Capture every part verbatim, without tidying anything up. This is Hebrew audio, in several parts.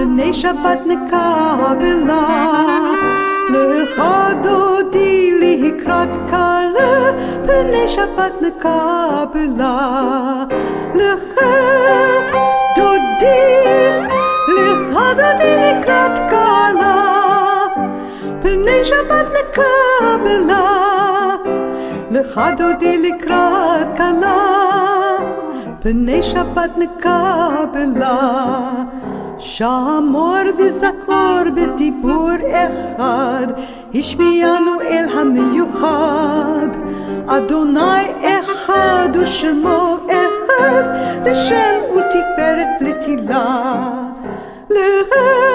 פני שבת נקבלה, לך דודי לקראת כלה, פני שבת נקבלה. לך דודי, לך דודי לקראת כלה, פני שבת נקבלה. לך דודי לקראת כלה, פני שבת נקבלה. שמור וזכור בדיבור אחד, השמיענו אל המיוחד. אדוני אחד ושמו אחד, לשם ותפארת לתהילה. לך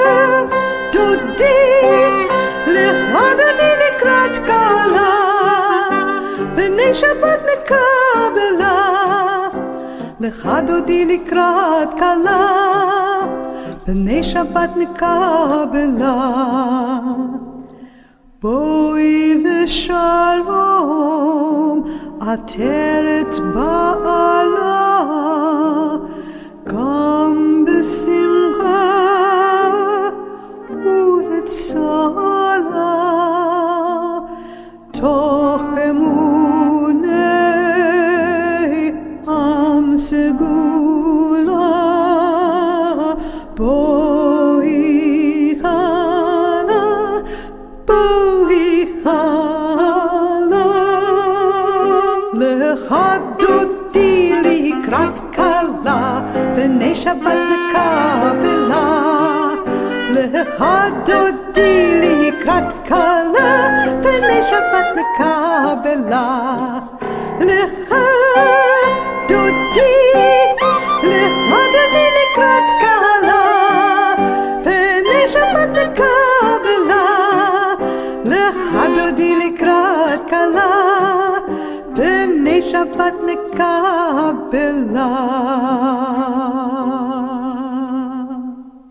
דודי, לך דודי לקראת כלה, פני שבת נקבלה. לך דודי לקראת כלה, פני שבת נקבלה. בואי ושלום עטרת בעלה, גם בשמחה ובצהלה, תוך אמוני עם סגולה. בואי הלאה, בואי הלאה. לך דודי לקראת כלה, פני שבת נקבלה. לך דודי לקראת כלה, פני שבת נקבלה. לך דודי, לך דודי לקראת כלה, פני שבת נקבלה. לך דודי לקראת כלה, פני שבת נקבלה.